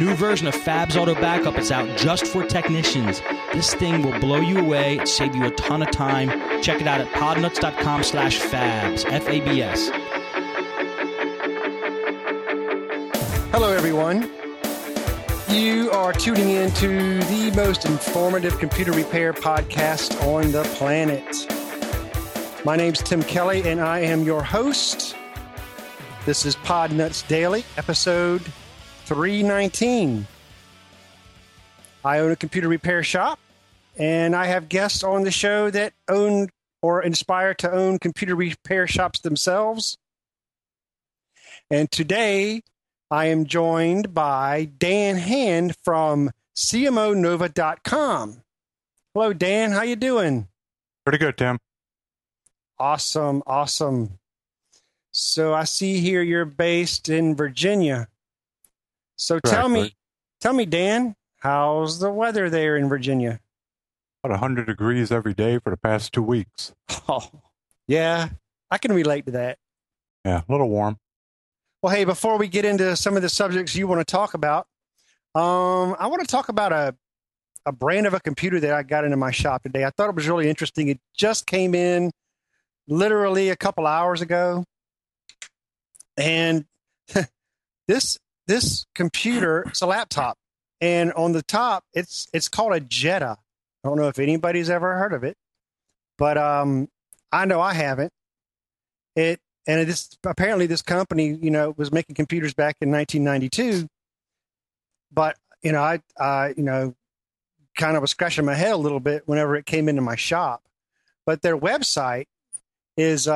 new version of Fabs Auto Backup is out just for technicians. This thing will blow you away, save you a ton of time. Check it out at podnuts.com/fabs, F-A-B-S. Hello, everyone. You are tuning in to the most informative computer repair podcast on the planet. My name's Tim Kelly, and I am your host. This is Podnuts Daily, episode 319. I own a computer repair shop, and I have guests on the show that own or inspire to own computer repair shops themselves. And today, I am joined by Dan Hand from CMOnova.com. Hello, Dan. How you doing? Pretty good, Tim. Awesome. So I see here you're based in Virginia. So tell me, Dan, how's the weather there in Virginia? About 100 degrees every day for the past 2 weeks. Oh, yeah, I can relate to that. Yeah, a little warm. Well, hey, before we get into some of the subjects you want to talk about, I want to talk about a brand of a computer that I got into my shop today. I thought it was really interesting. It just came in literally a couple hours ago. And this computer, it's a laptop. And on the top, it's called a Jetta. I don't know if anybody's ever heard of it, but I know I haven't. Apparently this company, was making computers back in 1992. But I kind of was scratching my head a little bit whenever it came into my shop. But their website is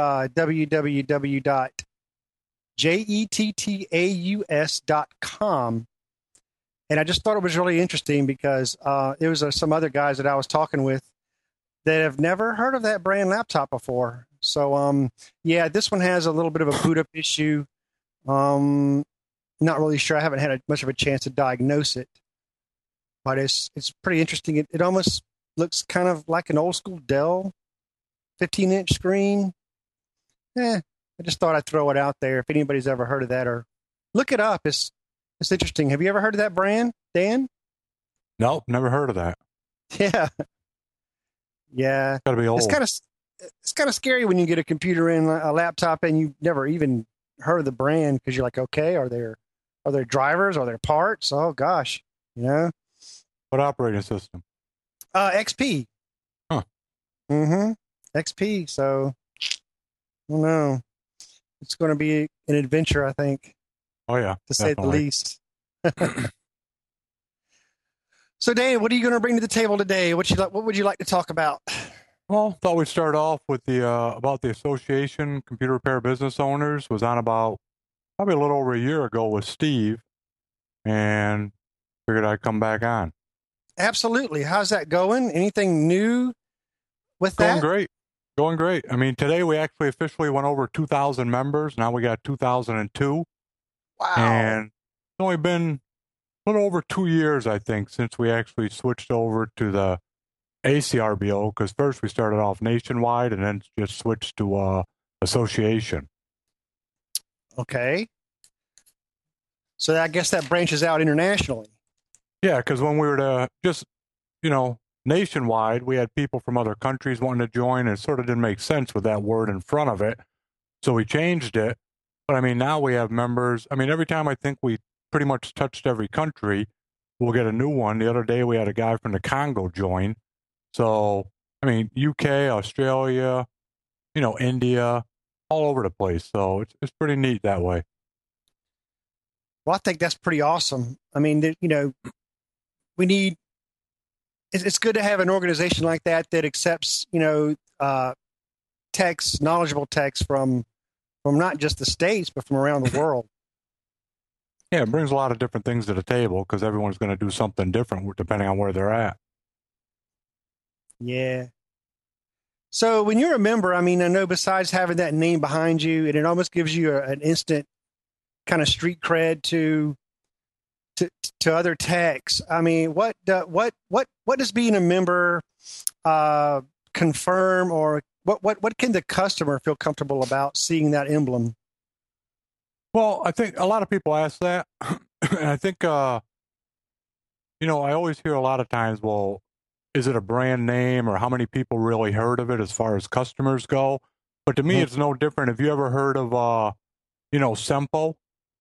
www.jettaus.com. And I just thought it was really interesting because there was some other guys that I was talking with that have never heard of that brand laptop before. So, this one has a little bit of a boot up issue. Not really sure. I haven't had much of a chance to diagnose it, but it's pretty interesting. It almost looks kind of like an old school Dell 15-inch screen. I just thought I'd throw it out there if anybody's ever heard of that, or look it up. It's interesting. Have you ever heard of that brand, Dan? Nope, never heard of that. Yeah. Gotta be old. It's kind of scary when you get a computer in a laptop and you've never even heard of the brand, because you're like, okay, are there drivers? Are there parts? Oh gosh, What operating system? XP. Huh. Mm-hmm. XP. So, I don't know. It's going to be an adventure, I think. Oh yeah, to say the least. So, Dave, what are you going to bring to the table today? What would you like to talk about? Well, thought we'd start off with about the Association Computer Repair Business Owners. Was on about probably a little over a year ago with Steve, and figured I'd come back on. Absolutely. How's that going? Anything new with that? Going great. I mean, today we actually officially went over 2,000 members. Now we got 2,002. Wow. And it's only been a little over 2 years, I think, since we actually switched over to the ACRBO, because first we started off nationwide and then just switched to association. Okay. So I guess that branches out internationally. Yeah, because when we were to just, nationwide, we had people from other countries wanting to join, and it sort of didn't make sense with that word in front of it. So we changed it. But I mean, now we have members. I mean, every time I think we pretty much touched every country, we'll get a new one. The other day we had a guy from the Congo join. So, I mean, UK, Australia, India, all over the place. So it's pretty neat that way. Well, I think that's pretty awesome. I mean, it's good to have an organization like that accepts, knowledgeable techs from not just the States, but from around the world. Yeah, it brings a lot of different things to the table because everyone's going to do something different depending on where they're at. Yeah. So when you're a member, I mean, I know besides having that name behind you, and it almost gives you an instant kind of street cred to other techs. I mean, what does being a member confirm, or what can the customer feel comfortable about seeing that emblem? Well, I think a lot of people ask that, and I think I always hear a lot of times, well, is it a brand name or how many people really heard of it as far as customers go? But to me, it's no different. Have you ever heard of, Sempo?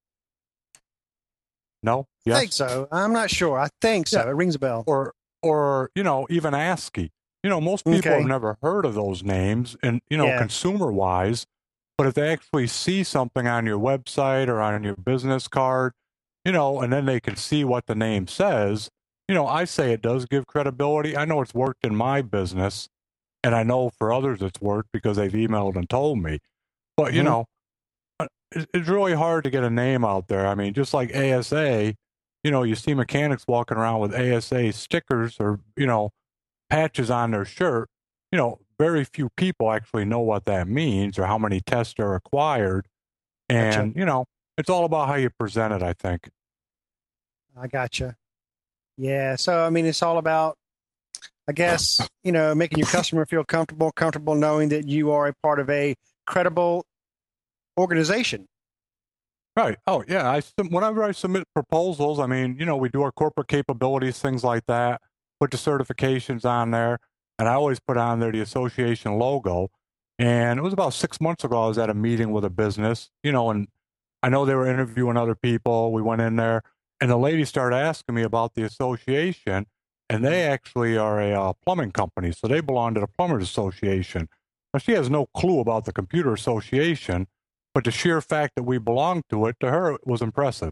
No? I Yes? think so. I'm not sure. I think so. Yeah. It rings a bell. Or even ASCII. Most people Okay. have never heard of those names and, Yeah. consumer-wise, but if they actually see something on your website or on your business card, and then they can see what the name says, I say it does give credibility. I know it's worked in my business, and I know for others it's worked because they've emailed and told me. But, it's really hard to get a name out there. I mean, just like ASA, you see mechanics walking around with ASA stickers or, patches on their shirt. Very few people actually know what that means or how many tests are required. And, Gotcha. It's all about how you present it, I think. I gotcha. Yeah. So, I mean, it's all about, I guess, making your customer feel comfortable knowing that you are a part of a credible organization. Right. Oh, yeah. Whenever I submit proposals, I mean, we do our corporate capabilities, things like that, put the certifications on there, and I always put on there the association logo. And it was about 6 months ago, I was at a meeting with a business, and I know they were interviewing other people. We went in there, and the lady started asking me about the association, and they actually are a plumbing company, so they belong to the Plumbers Association. Now, she has no clue about the Computer Association, but the sheer fact that we belong to it, to her, was impressive.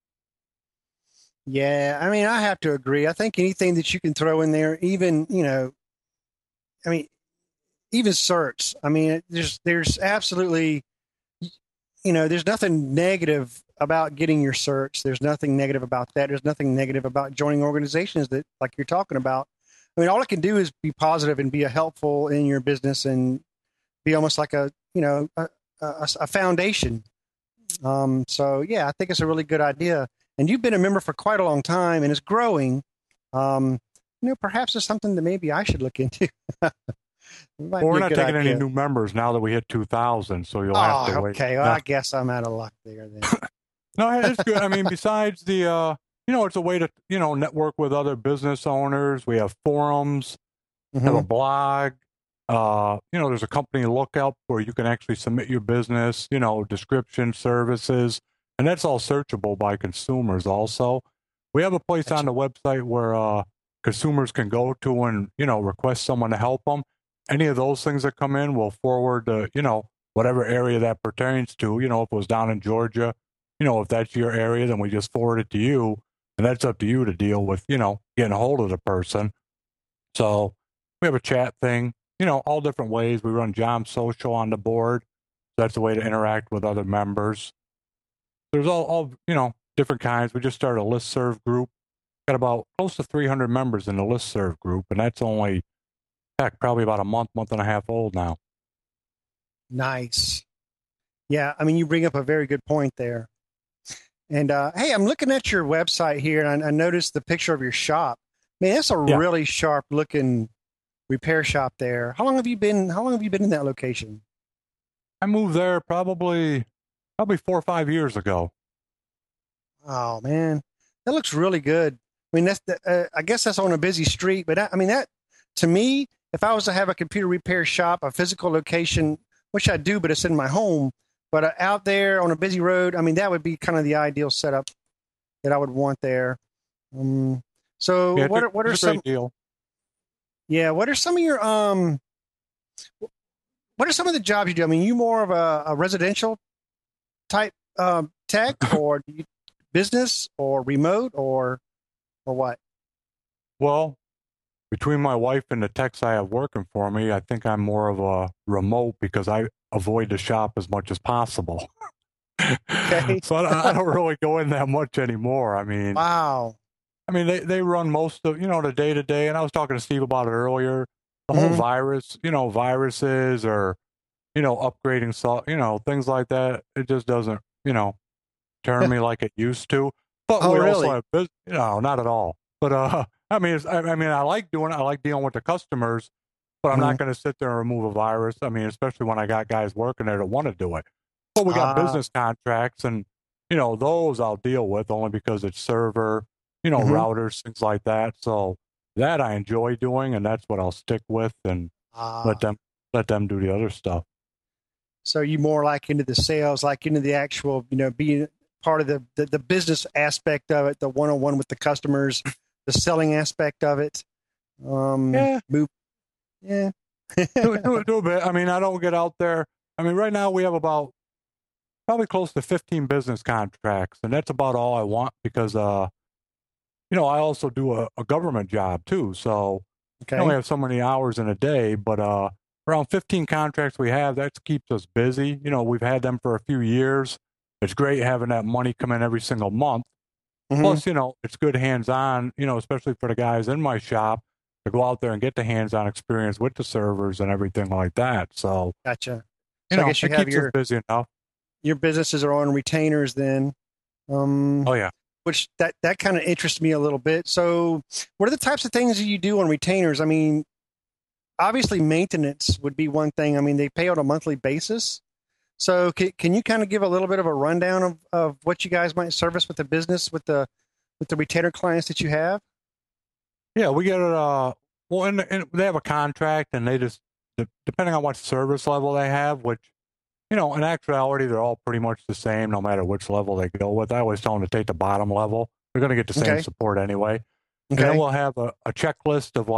Yeah. I mean, I have to agree. I think anything that you can throw in there, even, I mean, even certs. I mean, there's absolutely, there's nothing negative about getting your certs. There's nothing negative about that. There's nothing negative about joining organizations that, like you're talking about. I mean, all it can do is be positive and be helpful in your business and be almost like a foundation. So yeah, I think it's a really good idea. And you've been a member for quite a long time, and it's growing. Perhaps it's something that maybe I should look into. Well, we're not taking any new members now that we hit 2,000, so you'll have to wait. Okay. Well, I guess I'm out of luck there then. No, it's good. I mean, besides the, it's a way to, network with other business owners. We have forums, have a blog. There's a company lookout where you can actually submit your business, description, services, and that's all searchable by consumers also. We have a place on the website where consumers can go to and, request someone to help them. Any of those things that come in, we'll forward to, whatever area that pertains to. If it was down in Georgia, if that's your area, then we just forward it to you, and that's up to you to deal with, getting a hold of the person. So we have a chat thing, all different ways. We run Jam Social on the board. That's a way to interact with other members. There's all different kinds. We just started a listserv group. Got about close to 300 members in the listserv group, and that's only, probably about a month and a half old now. Nice. Yeah, I mean, you bring up a very good point there. And hey, I'm looking at your website here, and I noticed the picture of your shop. Man, that's a really sharp looking repair shop there. How long have you been in that location? I moved there probably 4 or 5 years ago. Oh man, that looks really good. I mean, that's I guess that's on a busy street, but that to me, if I was to have a computer repair shop, a physical location, which I do, but it's in my home, but out there on a busy road, I mean, that would be kind of the ideal setup that I would want there. So yeah, what are some? Great deal. Yeah, what are some of your what are some of the jobs you do? I mean, you more of a residential type tech, or business, or remote, or what? Well, between my wife and the techs I have working for me, I think I'm more of a remote because I avoid the shop as much as possible. Okay. So I don't really go in that much anymore. I mean, wow. I mean, they run most of, the day to day. And I was talking to Steve about it earlier. The whole viruses or, upgrading, things like that. It just doesn't, turn me like it used to. But we also have business, not at all. But, I mean, I like doing it. I like dealing with the customers, but I'm not going to sit there and remove a virus. I mean, especially when I got guys working there that want to do it. But we got business contracts, and those I'll deal with only because it's server, routers, things like that. So that I enjoy doing, and that's what I'll stick with, and let them do the other stuff. So you more like into the sales, like into the actual, being part of the business aspect of it, the one-on-one with the customers, the selling aspect of it. Yeah. Yeah. do a bit. I mean, I don't get out there. I mean, right now we have about probably close to 15 business contracts, and that's about all I want because, I also do a government job too. So I only have so many hours in a day, but around 15 contracts we have, that keeps us busy. We've had them for a few years. It's great having that money come in every single month. Mm-hmm. Plus, it's good hands-on, especially for the guys in my shop to go out there and get the hands-on experience with the servers and everything like that. So, gotcha. So I guess you have keeps us busy enough. Your businesses are on retainers then. Oh yeah. Which that kind of interests me a little bit. So what are the types of things you do on retainers? I mean, obviously maintenance would be one thing. I mean, they pay on a monthly basis. So can you kind of give a little bit of a rundown of what you guys might service with the business, with the retainer clients that you have? Yeah, we get and they have a contract, and they just, depending on what service level they have, which, in actuality, they're all pretty much the same no matter which level they go with. I always tell them to take the bottom level. They're going to get the same support anyway. Okay. And then we'll have a checklist of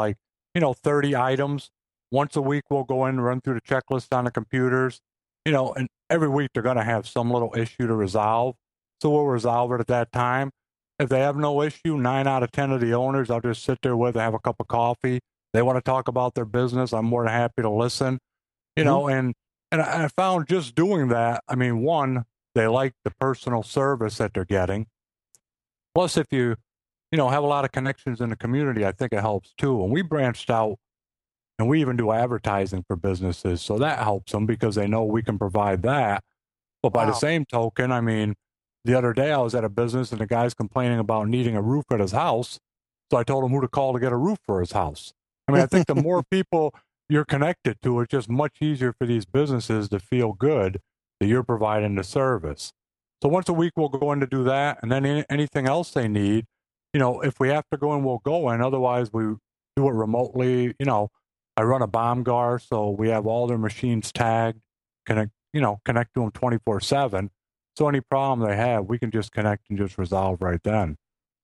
30 items. Once a week, we'll go in and run through the checklist on the computers. And every week they're going to have some little issue to resolve. So we'll resolve it at that time. If they have no issue, 9 out of 10 of the owners, I'll just sit there with and have a cup of coffee. They want to talk about their business, I'm more than happy to listen. And I found just doing that, I mean, one, they like the personal service that they're getting. Plus, if you, have a lot of connections in the community, I think it helps too. And we branched out, and we even do advertising for businesses. So that helps them because they know we can provide that. But by the same token, I mean, the other day I was at a business and the guy's complaining about needing a roof at his house. So I told him who to call to get a roof for his house. I mean, I think the more people you're connected to, it's just much easier for these businesses to feel good that you're providing the service. So once a week, we'll go in to do that. And then anything else they need, if we have to go in, we'll go in. Otherwise, we do it remotely. I run a BOMGAR, so we have all their machines tagged, connect to them 24/7. So any problem they have, we can just connect and just resolve right then.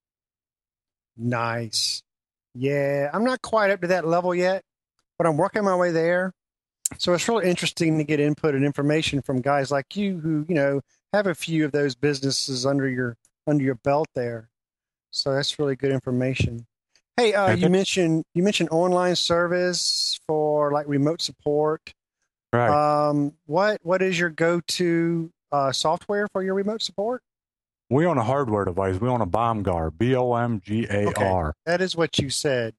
Nice. Yeah, I'm not quite up to that level yet, but I'm working my way there. So it's really interesting to get input and information from guys like you who, have a few of those businesses under your belt there. So that's really good information. Hey, you mentioned online service for remote support. Right. What is your go-to software for your remote support? We own a hardware device. We own a BOMGAR, BOMGAR. Okay. That is what you said.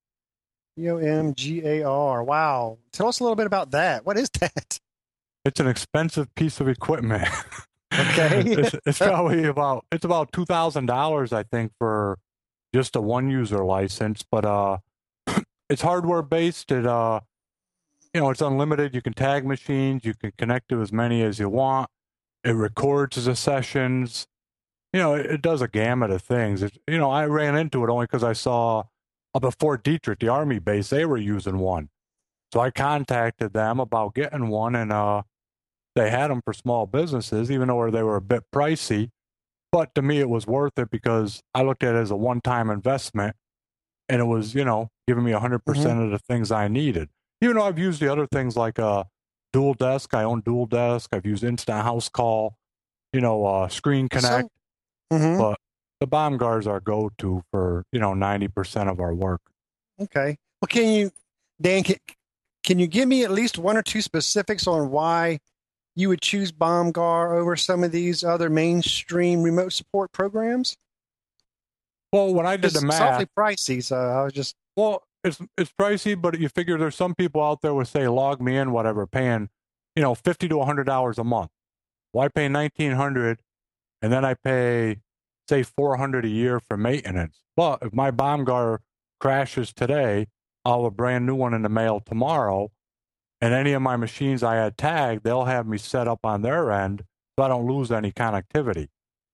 BOMGAR. Wow. Tell us a little bit about that. What is that? It's an expensive piece of equipment. Okay. it's probably about $2,000, I think, for just a one-user license. But it's hardware based. It's unlimited. You can tag machines. You can connect to as many as you want. It records the sessions. It does a gamut of things. I ran into it only because I saw up at Fort Detrick, the Army base, they were using one. So I contacted them about getting one, and they had them for small businesses, even though they were a bit pricey. But to me, it was worth it because I looked at it as a one-time investment, and it was, giving me 100% of the things I needed. Even though I've used the other things like Dual Desk, I own Dual Desk. I've used Instant House Call, Screen Connect. But the BOMGAR is our go-to for, 90% of our work. Okay. Well, Dan, can you give me at least one or two specifics on why you would choose BOMGAR over some of these other mainstream remote support programs? Well, when I did the math, it's awfully pricey, so I was just... Well, it's pricey, but you figure there's some people out there with, say, Log Me In, whatever, paying, $50 to $100 a month. Well, I pay $1,900, and then I pay, say, $400 a year for maintenance. But if my BOMGAR crashes today, I'll have a brand new one in the mail tomorrow, and any of my machines I had tagged, they'll have me set up on their end so I don't lose any connectivity.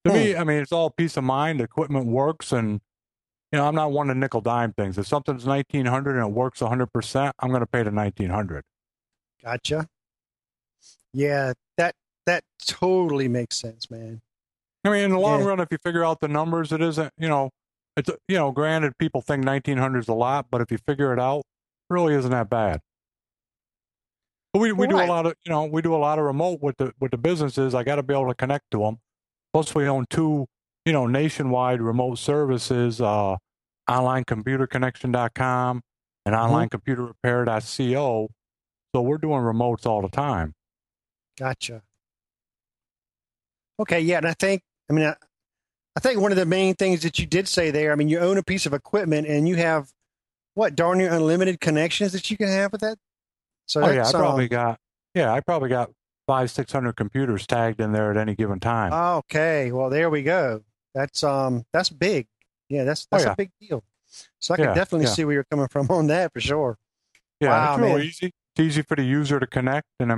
To me, I mean, it's all peace of mind. The equipment works, and I'm not one to nickel dime things. If something's 1900 and it works 100%, I'm going to pay the 1900. Gotcha. Yeah, that totally makes sense, man. I mean, in the long run, if you figure out the numbers, it isn't, it's, granted, people think 1900 is a lot, but if you figure it out, it really isn't that bad. But we do a lot of, we do a lot of remote with the businesses. I got to be able to connect to them. Plus, we own 2, nationwide remote services, onlinecomputerconnection.com and onlinecomputerrepair.co. So we're doing remotes all the time. Gotcha. Okay, yeah, and I think one of the main things that you did say there, you own a piece of equipment and you have darn near unlimited connections that you can have with that. So I probably got 500-600 computers tagged in there at any given time. Okay, well there we go. That's big. Yeah, that's a big deal. So I can definitely see where you're coming from on that for sure. Yeah, wow, it's real easy. It's easy for the user to connect, and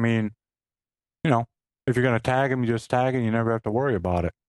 if you're going to tag them, you just tag and you never have to worry about it.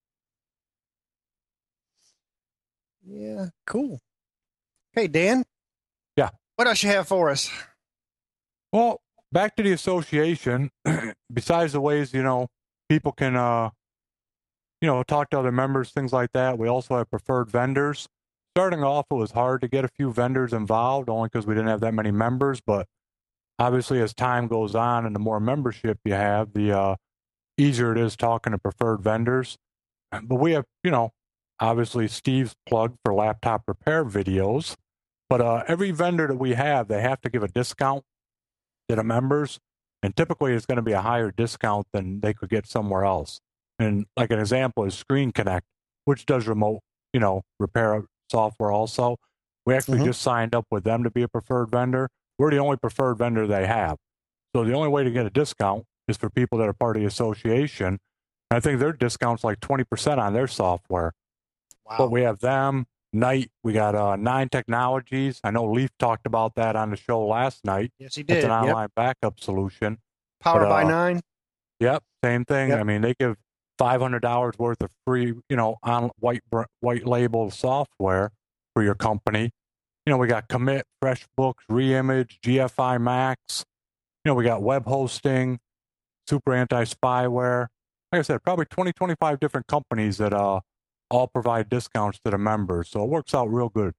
Yeah, cool. Hey, Dan. Yeah. What else you have for us? Well, back to the association. Besides the ways, people can, talk to other members, things like that. We also have preferred vendors. Starting off, it was hard to get a few vendors involved, only because we didn't have that many members. But obviously, as time goes on and the more membership you have, the easier it is talking to preferred vendors. But we have, obviously Steve's plug for laptop repair videos. But every vendor that we have, they have to give a discount to the members. And typically it's going to be a higher discount than they could get somewhere else. And like an example is Screen Connect, which does remote, repair software also. We actually just signed up with them to be a preferred vendor. We're the only preferred vendor they have. So the only way to get a discount is for people that are part of the association. And I think their discount's like 20% on their software. Wow. But we have them, Knight, we got 9 Technologies. I know Leaf talked about that on the show last night. Yes, he did. It's an online backup solution. Powered by 9? Yep, same thing. Yep. I mean, they give $500 worth of free, on white label software for your company. We got Commit, FreshBooks, Reimage, GFI Max. We got web hosting, super anti-spyware. Like I said, probably 20, 25 different companies that all provide discounts to the members. So it works out real good.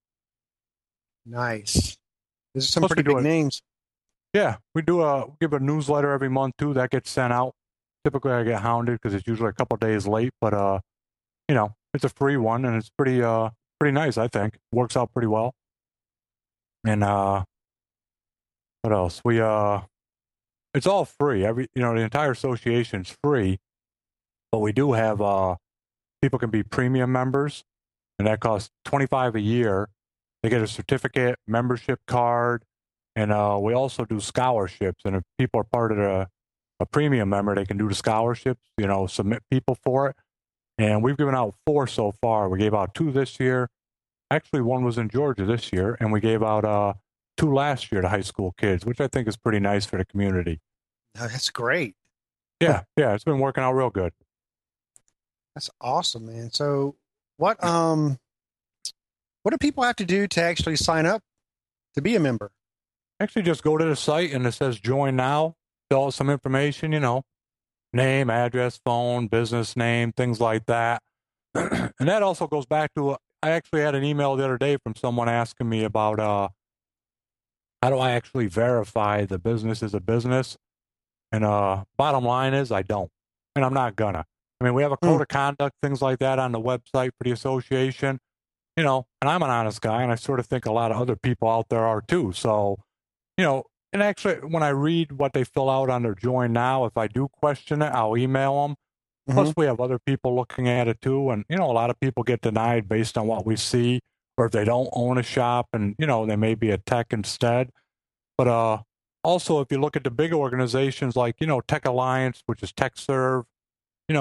Nice. These are some pretty big names. Yeah, we give a newsletter every month too. That gets sent out. Typically I get hounded because it's usually a couple of days late, but it's a free one and it's pretty nice, I think. Works out pretty well. And what else? It's all free. The entire association's free, but we do have people can be premium members, and that costs $25 a year. They get a certificate, membership card, and we also do scholarships. And if people are part of a premium member, they can do the scholarships. Submit people for it. And we've given out 4 so far. We gave out 2 this year. Actually, 1 was in Georgia this year, and we gave out 2 last year to high school kids, which I think is pretty nice for the community. Oh, that's great. Yeah, it's been working out real good. That's awesome, man. So what do people have to do to actually sign up to be a member? Actually, just go to the site, and it says join now. Fill out some information, name, address, phone, business name, things like that. And that also goes back to, I actually had an email the other day from someone asking me about how do I actually verify the business is a business? And bottom line is I don't, and I'm not gonna. I mean, we have a code of conduct, things like that on the website for the association, and I'm an honest guy, and I sort of think a lot of other people out there are too. So, and actually, when I read what they fill out on their Join Now, if I do question it, I'll email them. Plus, we have other people looking at it too, and a lot of people get denied based on what we see, or if they don't own a shop, and they may be a tech instead. But also, if you look at the big organizations like Tech Alliance, which is TechServe, and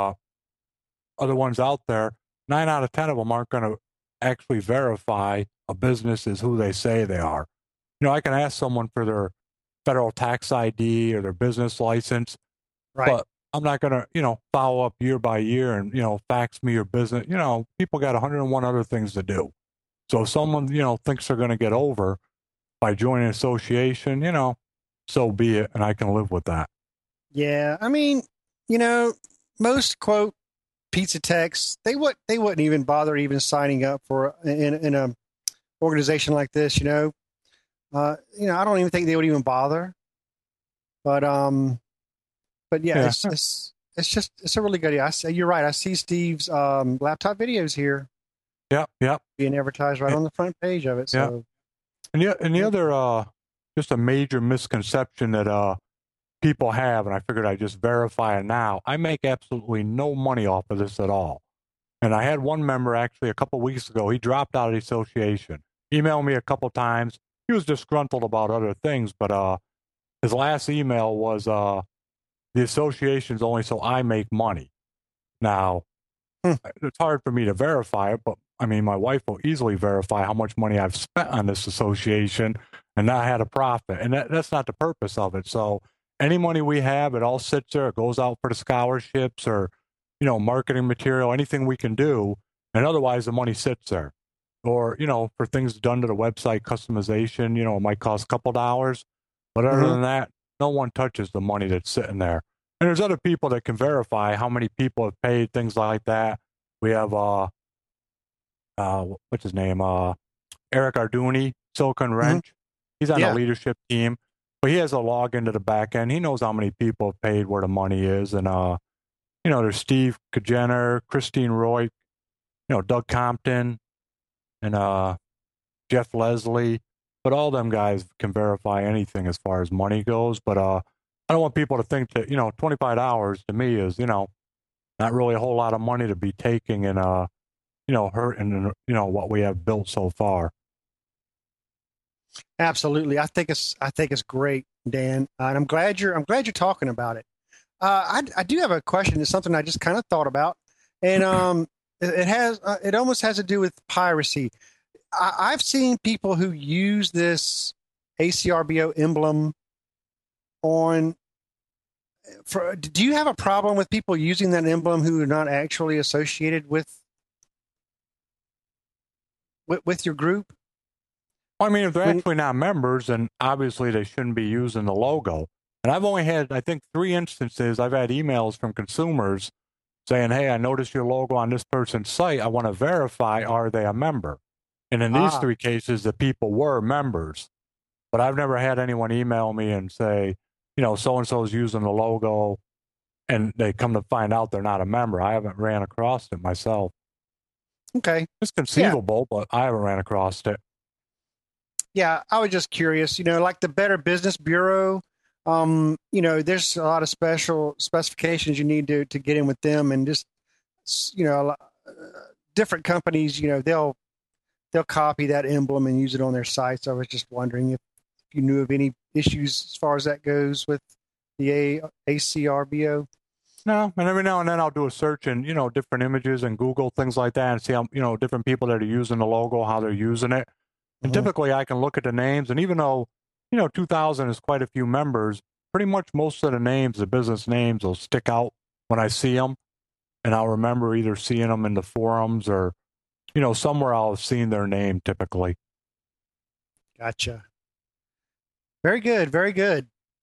other ones out there, 9 out of 10 of them aren't going to actually verify a business is who they say they are. I can ask someone for their federal tax ID or their business license, right. But I'm not going to, follow up year by year and, fax me your business. People got 101 other things to do. So if someone, thinks they're going to get over by joining an association, so be it. And I can live with that. Yeah. I mean, most quote pizza techs, they wouldn't even bother even signing up for in a organization like this, I don't even think they would even bother. But yeah. It's a really good idea. You're right. I see Steve's laptop videos here. Yep. Being advertised right on the front page of it. So, and the other just a major misconception that people have, and I figured I'd just verify it now. I make absolutely no money off of this at all. And I had one member actually a couple of weeks ago. He dropped out of the association. Emailed me a couple times. He was disgruntled about other things, but his last email was the association's only so I make money. Now, it's hard for me to verify it, but I mean, my wife will easily verify how much money I've spent on this association and not had a profit. And that's not the purpose of it. So any money we have, it all sits there. It goes out for the scholarships or, marketing material, anything we can do. And otherwise, the money sits there. Or, for things done to the website customization, it might cost a couple dollars. But other than that, no one touches the money that's sitting there. And there's other people that can verify how many people have paid, things like that. We have, what's his name? Eric Arduni, Silicon Wrench. He's on the leadership team, but he has a login to the back end. He knows how many people have paid, where the money is. And, there's Steve Kajener, Christine Roy, Doug Compton, and Jeff Leslie. But all them guys can verify anything as far as money goes. But I don't want people to think that, $25 to me is, not really a whole lot of money to be taking and, hurting, what we have built so far. Absolutely. I think it's great, Dan. And I'm glad you're talking about it. I do have a question. It's something I just kind of thought about, and it almost has to do with piracy. I've seen people who use this ACRBO emblem do you have a problem with people using that emblem who are not actually associated with your group? I mean, if they're actually not members, then obviously they shouldn't be using the logo. And I've only had, I think, 3 instances. I've had emails from consumers saying, hey, I noticed your logo on this person's site. I want to verify, are they a member? And in these 3 cases, the people were members. But I've never had anyone email me and say, so-and-so is using the logo, and they come to find out they're not a member. I haven't ran across it myself. Okay. It's conceivable, but I haven't ran across it. Yeah, I was just curious, like the Better Business Bureau, there's a lot of special specifications you need to get in with them, and just, different companies, they'll copy that emblem and use it on their sites. I was just wondering if you knew of any issues as far as that goes with the ACRBO. No, and every now and then I'll do a search in, different images and Google, things like that, and see how, different people that are using the logo, how they're using it. And typically I can look at the names, and even though, 2000 is quite a few members, pretty much most of the names, the business names, will stick out when I see them. And I'll remember either seeing them in the forums or, somewhere I'll have seen their name typically. Gotcha. Very good. Very good.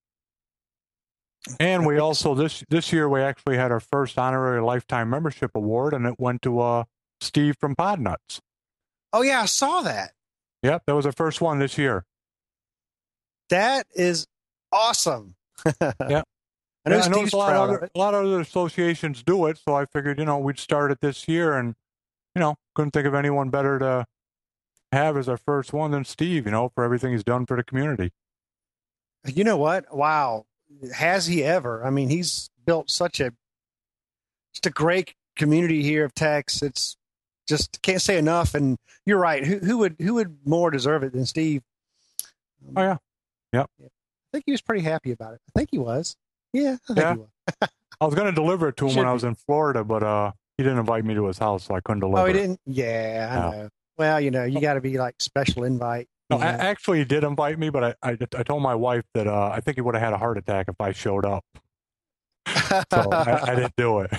And we also, this year, we actually had our first honorary lifetime membership award, and it went to Steve from Podnuts. Oh, yeah, I saw that. Yep, that was our first one this year. That is awesome. Yeah. I know Steve's proud of it. A lot of other associations do it, so I figured, we'd start it this year, and, couldn't think of anyone better to have as our first one than Steve, for everything he's done for the community. You know what? Wow. Has he ever? I mean, he's built just a great community here of techs. It's just can't say enough. And you're right. Who would more deserve it than Steve? Oh yeah. Yep. I think he was pretty happy about it. I think he was. Yeah, I think he was. I was going to deliver it to him when I was in Florida, but he didn't invite me to his house, so I couldn't deliver it. Oh, he didn't? Yeah, I know. Well, you got to be like special invite. No, actually, he did invite me, but I told my wife that I think he would have had a heart attack if I showed up. So I didn't do it.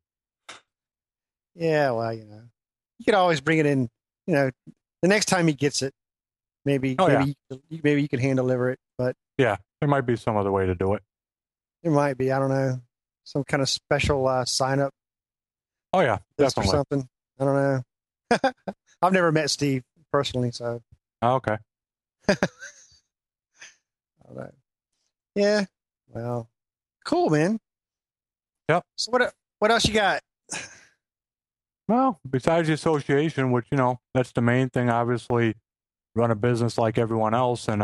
Yeah, well, you could always bring it in. The next time he gets it, maybe you could hand deliver it. But yeah, there might be some other way to do it. there might be. I don't know, some kind of special sign up Oh yeah, list or definitely. something. I don't know. I've never met Steve personally, so Oh, okay. I don't know. Yeah. Well, cool, man. Yep. So what else you got? Well, besides the association, which that's the main thing. Obviously, run a business like everyone else, and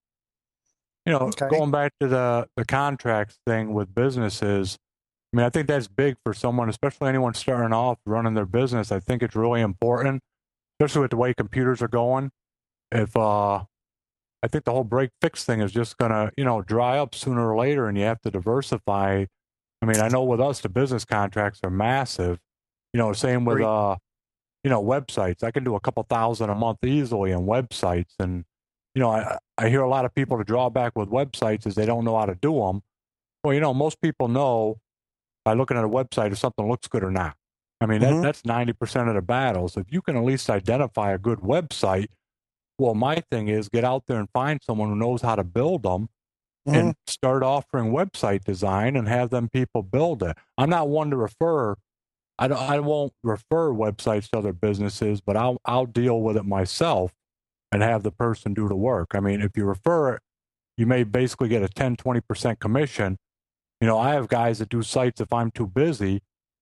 Okay. going back to the contracts thing with businesses. I mean, I think that's big for someone, especially anyone starting off running their business. I think it's really important, especially with the way computers are going. If I think the whole break fix thing is just gonna dry up sooner or later, and you have to diversify. I mean, I know with us the business contracts are massive. Same with websites. I can do a couple thousand a month easily in websites, and I hear a lot of people, the drawback with websites is they don't know how to do them. Well, most people know by looking at a website if something looks good or not. I mean, that's 90% of the battles. If you can at least identify a good website, well, my thing is get out there and find someone who knows how to build them and start offering website design and have them people build it. I'm not one to refer. I won't refer websites to other businesses, but I'll deal with it myself and have the person do the work. I mean, if you refer it, you may basically get a 10-20% commission. I have guys that do sites. If I'm too busy,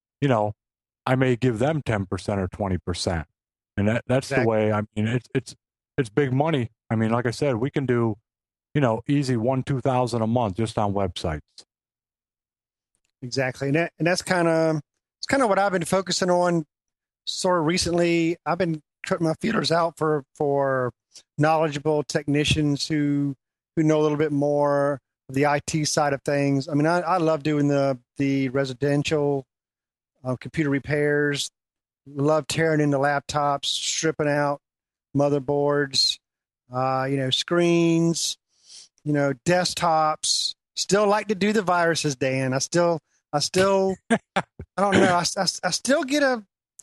I may give them 10% or 20%, and that's Exactly. the way. I mean, it's big money. I mean, like I said, we can do easy 1,000-2,000 a month just on websites. Exactly, and that's kind of what I've been focusing on. Sort of recently, I've been putting my feelers out for knowledgeable technicians who know a little bit more of the IT side of things. I mean, I love doing the residential computer repairs. Love tearing into laptops, stripping out motherboards, screens, desktops. Still like to do the viruses, Dan. I still, I don't know. I still get a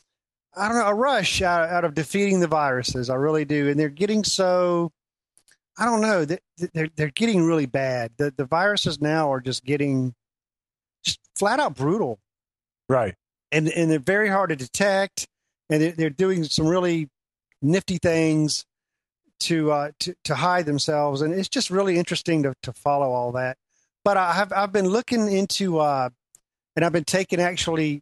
rush out of defeating the viruses. I really do. And they're getting so, I don't know, they're getting really bad. The viruses now are just getting just flat out brutal. Right. And they're very hard to detect. And they're doing some really nifty things to hide themselves. And it's just really interesting to follow all that. But I've been looking into, and I've been taking actually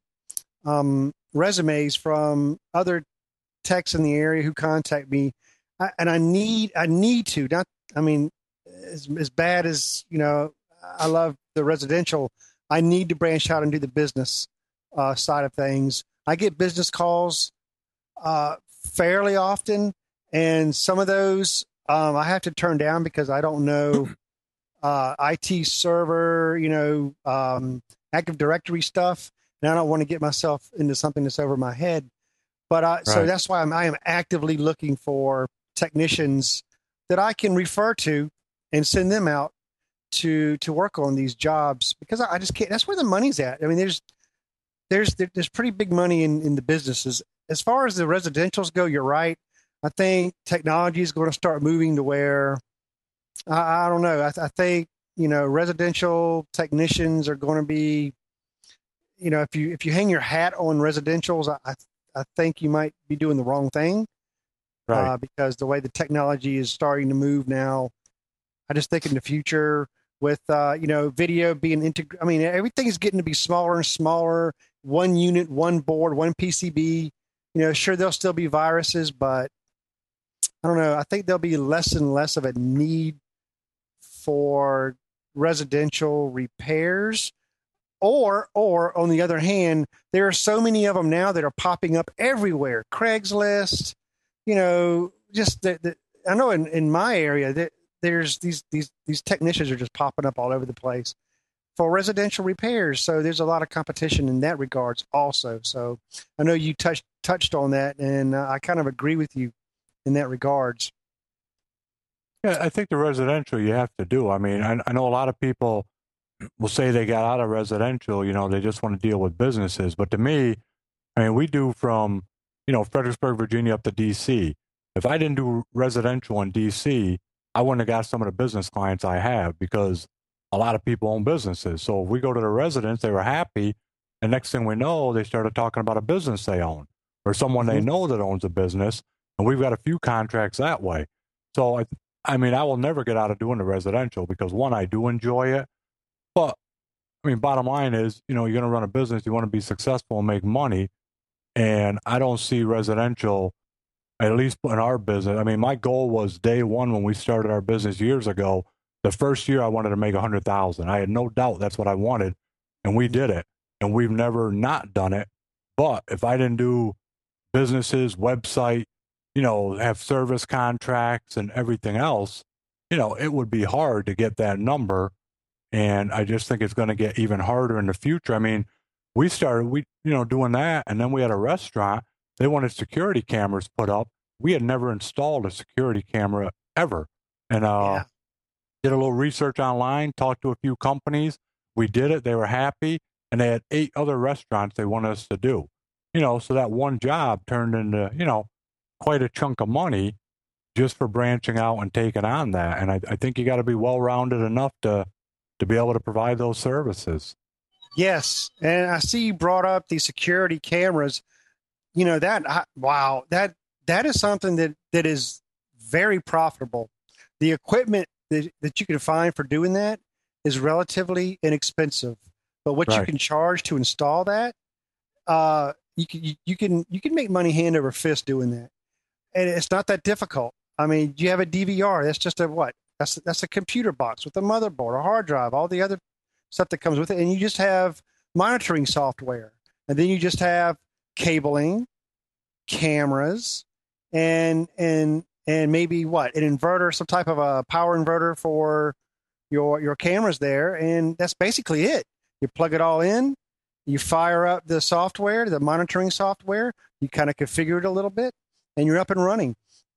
resumes from other techs in the area who contact me, and I need to not. I mean, as bad as I love the residential. I need to branch out and do the business side of things. I get business calls fairly often, and some of those I have to turn down because I don't know IT server, Active Directory stuff, and I don't want to get myself into something that's over my head. But so that's why I am actively looking for technicians that I can refer to and send them out to work on these jobs, because I just can't. That's where the money's at. I mean, there's pretty big money in the businesses. As far as the residentials go, you're right. I think technology is going to start moving to where I don't know. I think residential technicians are going to be, if you hang your hat on residentials, I think you might be doing the wrong thing, Right. Because the way the technology is starting to move now, I just think in the future with video being integrated. I mean, everything is getting to be smaller and smaller. One unit, one board, one PCB. Sure, there'll still be viruses, but I don't know. I think there'll be less and less of a need for residential repairs. Or on the other hand, there are so many of them now that are popping up everywhere. Craigslist, just I know in my area that there's these technicians are just popping up all over the place for residential repairs. So there's a lot of competition in that regards also. So I know you touched on that, and I kind of agree with you in that regards. Yeah, I think the residential you have to do. I mean, I know a lot of people, will say they got out of residential, they just want to deal with businesses. But to me, I mean, we do from, Fredericksburg, Virginia up to DC. If I didn't do residential in DC, I wouldn't have got some of the business clients I have because a lot of people own businesses. So if we go to the residents, they were happy. And next thing we know, they started talking about a business they own or someone they know that owns a business. And we've got a few contracts that way. So, I mean, I will never get out of doing the residential because, one, I do enjoy it. But, I mean, bottom line is, you're going to run a business, you want to be successful and make money. And I don't see residential, at least in our business. I mean, my goal was day one when we started our business years ago. The first year I wanted to make $100,000. I had no doubt that's what I wanted, and we did it. And we've never not done it. But if I didn't do businesses, website, have service contracts and everything else, it would be hard to get that number. And I just think it's going to get even harder in the future. I mean, we started, doing that. And then we had a restaurant. They wanted security cameras put up. We had never installed a security camera ever. And did a little research online, talked to a few companies. We did it. They were happy. And they had 8 other restaurants they wanted us to do. So that one job turned into, quite a chunk of money just for branching out and taking on that. And I think you got to be well-rounded enough to be able to provide those services. Yes. And I see you brought up the security cameras. Wow, that is something that is very profitable. The equipment that you can find for doing that is relatively inexpensive. But what you can charge to install that, you can make money hand over fist doing that, and it's not that difficult. I mean, you have a DVR. That's just that's a computer box with a motherboard, a hard drive, all the other stuff that comes with it, and you just have monitoring software, and then you just have cabling, cameras, and maybe an inverter, some type of a power inverter for your cameras there, and that's basically it. You plug it all in, you fire up the software, the monitoring software, you kind of configure it a little bit, and you're up and running.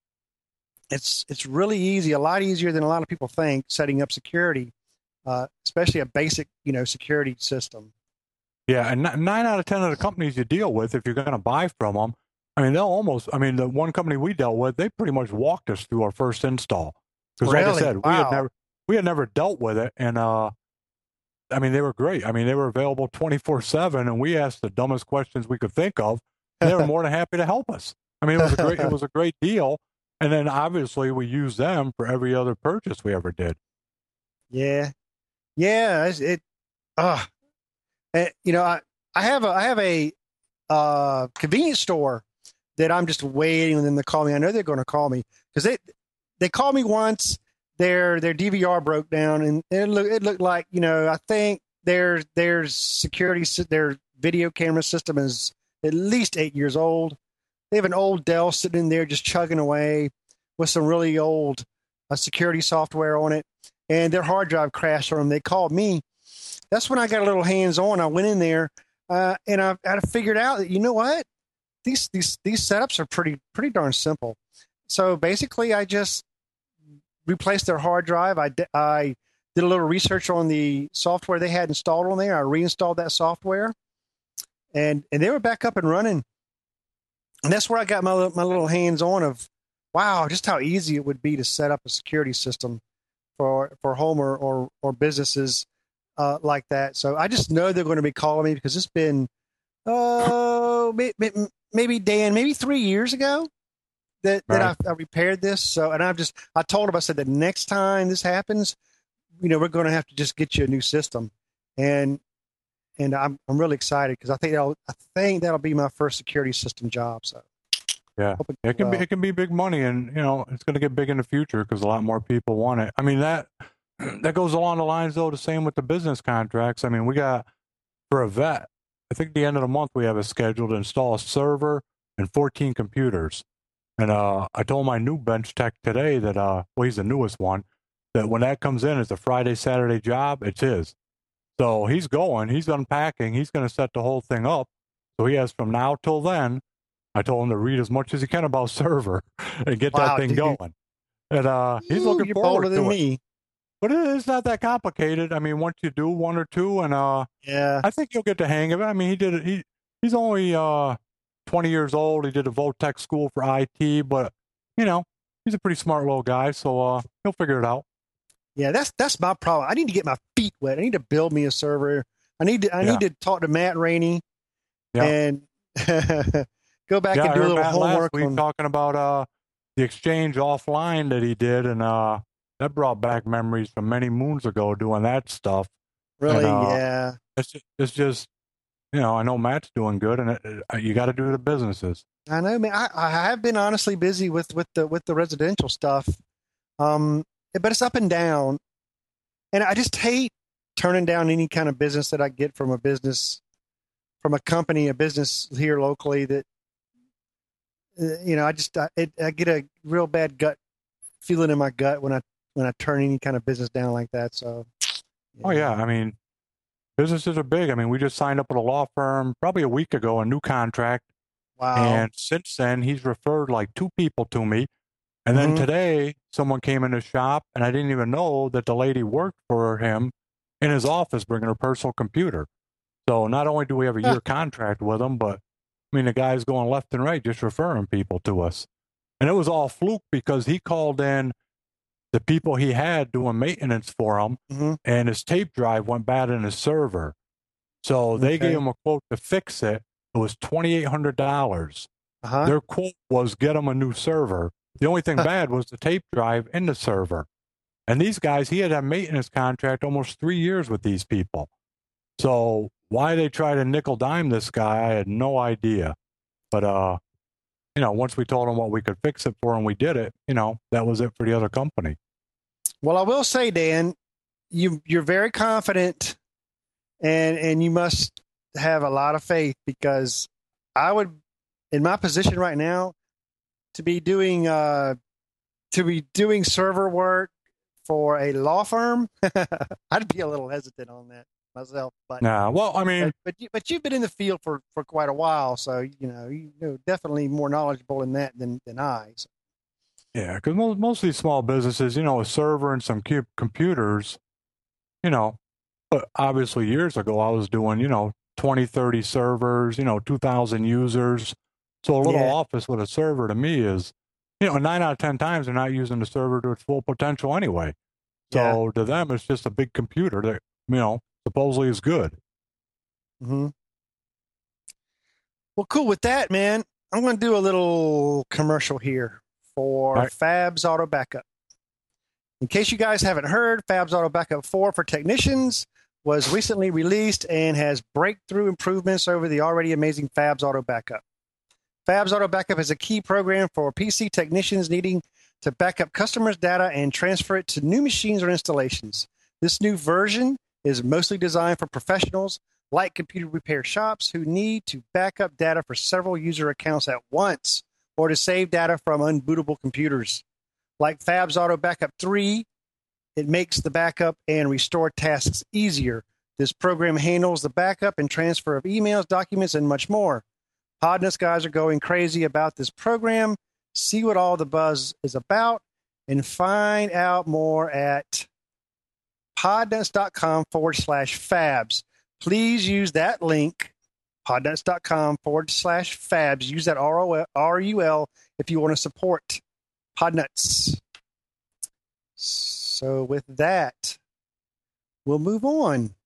It's really easy, a lot easier than a lot of people think, setting up security, especially a basic, security system. Yeah, and 9 out of 10 of the companies you deal with, if you're going to buy from them, I mean, the one company we dealt with, they pretty much walked us through our first install. Because like I said, we had never dealt with it, and I mean, they were great. I mean, they were available 24/7, and we asked the dumbest questions we could think of, and they were more than happy to help us. I mean, it was a great deal. And then obviously we used them for every other purchase we ever did. Yeah. I have a convenience store that I'm just waiting on them to call me. I know they're going to call me because they called me once. Their DVR broke down, and it looked like, I think their video camera system is at least 8 years old. They have an old Dell sitting in there just chugging away with some really old security software on it, and their hard drive crashed on them. They called me. That's when I got a little hands-on. I went in there, and I figured out that, you know what? These setups are pretty darn simple. So basically, I just replaced their hard drive. I did a little research on the software they had installed on there. I reinstalled that software, and they were back up and running. And that's where I got my little hands-on of, wow, just how easy it would be to set up a security system for home or businesses like that. So I just know they're going to be calling me because it's been, maybe 3 years ago that I repaired this. So, and I told them, I said, the next time this happens, we're going to have to just get you a new system. And I'm really excited because I think that'll be my first security system job. So yeah, it can be big money, and it's going to get big in the future because a lot more people want it. I mean, that goes along the lines though, the same with the business contracts. I mean, we got for a vet, I think the end of the month we have a schedule to install a server and 14 computers. And I told my new bench tech today that he's the newest one, that when that comes in, it's a Friday, Saturday job. It's his. So he's unpacking, he's going to set the whole thing up. So he has from now till then. I told him to read as much as he can about server and get that thing going. And he's looking forward to it. Me. but it's not that complicated. I mean, once you do one or two, and Yeah. I think you'll get the hang of it. I mean, he did it. He's only 20 years old. He did a Votech school for IT, but he's a pretty smart little guy, so he'll figure it out. Yeah, that's my problem. I need to get my feet wet. I need to build me a server. I need to talk to Matt Rainey and go back and do a little homework. We were talking about the exchange offline that he did, and that brought back memories from many moons ago doing that stuff. Really, and, yeah. It's just, I know Matt's doing good, and you got to do the businesses. I know, man. I have been honestly busy with the residential stuff, but it's up and down, and I just hate turning down any kind of business that I get from a business here locally that, I get a real bad gut feeling in my gut when I turn any kind of business down like that. So, Oh yeah, I mean, businesses are big. I mean, we just signed up with a law firm probably a week ago, a new contract. Wow. And since then, he's referred like 2 people to me. And then today, someone came in his shop, and I didn't even know that the lady worked for him in his office, bringing her personal computer. So not only do we have a year contract with him, but I mean, the guy's going left and right, just referring people to us. And it was all fluke because he called in the people he had doing maintenance for him, and his tape drive went bad in his server. So they gave him a quote to fix it. It was $2,800. Their quote was get him a new server. The only thing bad was the tape drive in the server. And these guys, he had a maintenance contract almost 3 years with these people. So why they try to nickel dime this guy, I had no idea. But, once we told him what we could fix it for and we did it, that was it for the other company. Well, I will say, Dan, you're very confident and you must have a lot of faith, because I would, in my position right now, to be doing server work for a law firm, I'd be a little hesitant on that myself. But well, I mean, but you've been in the field for quite a while, so you're definitely more knowledgeable in that than I. So. Yeah, because most of these small businesses, a server and some computers, but obviously years ago I was doing, 20, 30 servers, 2,000 users. So a little office with a server to me is, 9 out of 10 times they're not using the server to its full potential anyway. So to them, it's just a big computer that, supposedly is good. Mm-hmm. Well, cool. With that, man, I'm going to do a little commercial here for Fabs Auto Backup. In case you guys haven't heard, Fabs Auto Backup 4 for technicians was recently released and has breakthrough improvements over the already amazing Fabs Auto Backup. Fabs Auto Backup is a key program for PC technicians needing to back up customers' data and transfer it to new machines or installations. This new version is mostly designed for professionals like computer repair shops who need to back up data for several user accounts at once or to save data from unbootable computers. Like Fabs Auto Backup 3, it makes the backup and restore tasks easier. This program handles the backup and transfer of emails, documents, and much more. Podnuts guys are going crazy about this program. See what all the buzz is about and find out more at podnuts.com/fabs. Please use that link, podnuts.com/fabs. Use that RUL if you want to support Podnuts. So with that, we'll move on.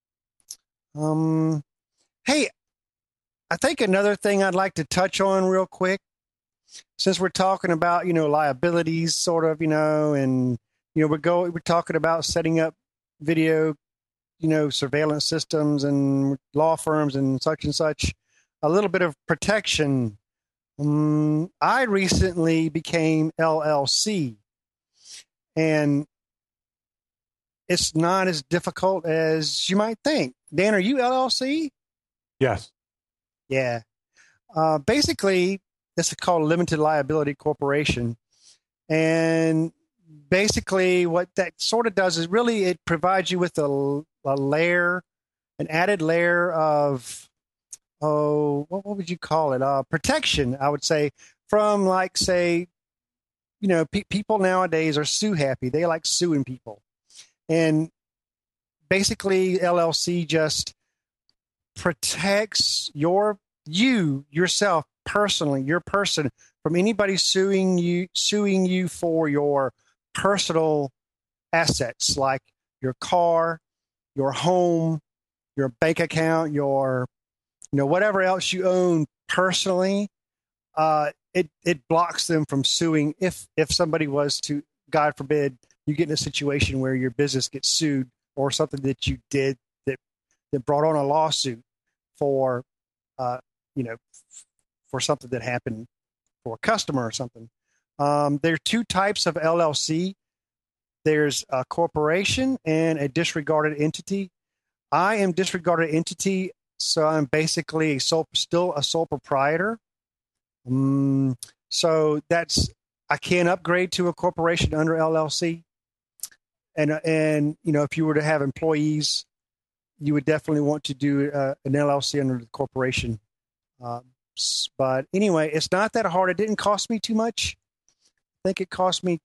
Hey, I think another thing I'd like to touch on real quick, since we're talking about, liabilities sort of, and, we're talking about setting up video, surveillance systems and law firms and such, a little bit of protection. I recently became LLC, and it's not as difficult as you might think. Dan, are you LLC? Yes. Yeah. Basically, this is called a limited liability corporation. And basically what that sort of does is really it provides you with an added layer of, what would you call it? Protection, I would say, from people nowadays are sue happy. They like suing people. And basically, LLC just protects yourself personally, your person, from anybody suing you for your personal assets like your car, your home, your bank account, your whatever else you own personally. It blocks them from suing if somebody was to, God forbid, you get in a situation where your business gets sued or something that you did that brought on a lawsuit for for something that happened for a customer or something. There are two types of LLC. There's a corporation and a disregarded entity. I am disregarded entity, so I'm basically still a sole proprietor. So I can't upgrade to a corporation under LLC. And if you were to have employees, you would definitely want to do an LLC under the corporation. But anyway, it's not that hard. It didn't cost me too much. I think it cost me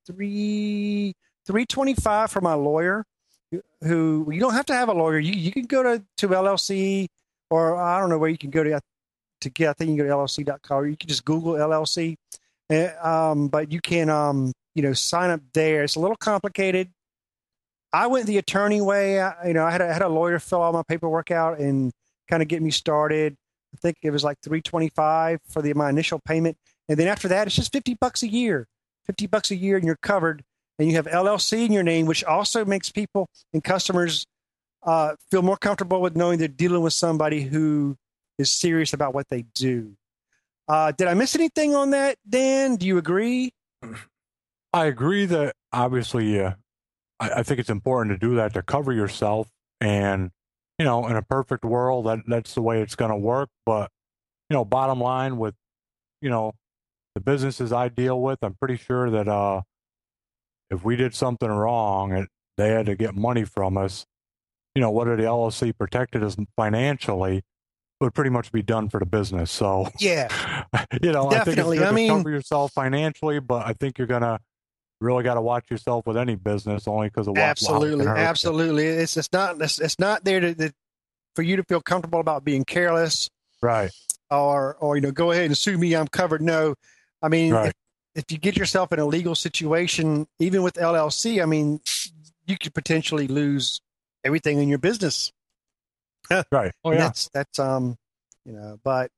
$325 for my lawyer. Who you don't have to have a lawyer. You can go to LLC, or I don't know where you can go to get. I think you can go to LLC.com, or you can just Google LLC. But you can sign up there. It's a little complicated. I went the attorney way. I had a lawyer fill all my paperwork out and kind of get me started. I think it was like $325 for my initial payment, and then after that, it's just $50 a year. $50 a year, and you're covered. And you have LLC in your name, which also makes people and customers feel more comfortable with knowing they're dealing with somebody who is serious about what they do. Did I miss anything on that, Dan? Do you agree? I agree that obviously, I think it's important to do that to cover yourself. And, in a perfect world, that's the way it's going to work. But, bottom line with, the businesses I deal with, I'm pretty sure that if we did something wrong and they had to get money from us, whether the LLC protected us financially, it would pretty much be done for the business. So, yeah, I think it's good to cover yourself financially, but I think you're going to really got to watch yourself with any business only because of what absolutely. It's not there for you to feel comfortable about being careless. Right. Or go ahead and sue me. I'm covered. No, I mean, right. If you get yourself in a legal situation, even with LLC, I mean, you could potentially lose everything in your business. Right. Oh, yeah. That's but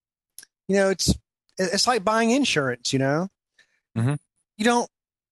it's like buying insurance, Mm-hmm. You don't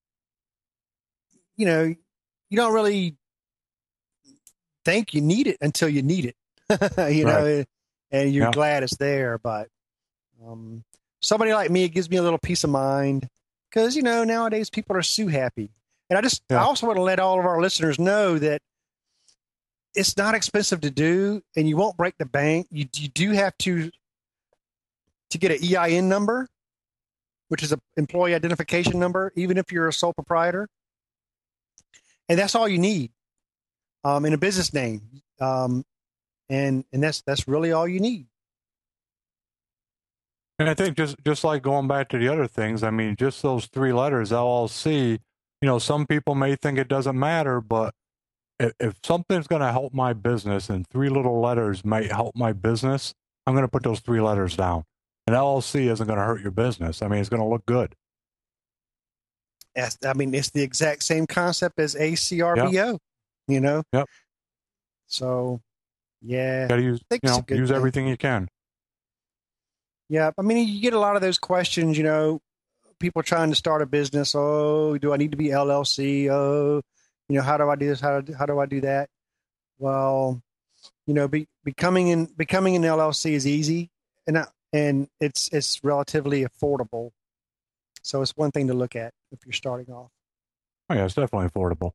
really think you need it until you need it, right. And you're glad it's there. But somebody like me, it gives me a little peace of mind because, nowadays people are sue happy. And I also want to let all of our listeners know that it's not expensive to do and you won't break the bank. You do have to get an EIN number, which is an employee identification number, even if you're a sole proprietor. And that's all you need in a business name. And that's really all you need. And I think just like going back to the other things, I mean, just those 3 letters, LLC, some people may think it doesn't matter, but if something's going to help my business and 3 little letters might help my business, I'm going to put those 3 letters down. And LLC isn't going to hurt your business. I mean, it's going to look good. Yes, I mean, it's the exact same concept as ACRBO, Yep. So, yeah. Got to use everything you can. Yeah, I mean, you get a lot of those questions, people trying to start a business. Oh, do I need to be LLC? Oh, how do I do this? How do I do that? Well, becoming an LLC is easy, and it's relatively affordable. So it's one thing to look at if you're starting off. Oh yeah, it's definitely affordable.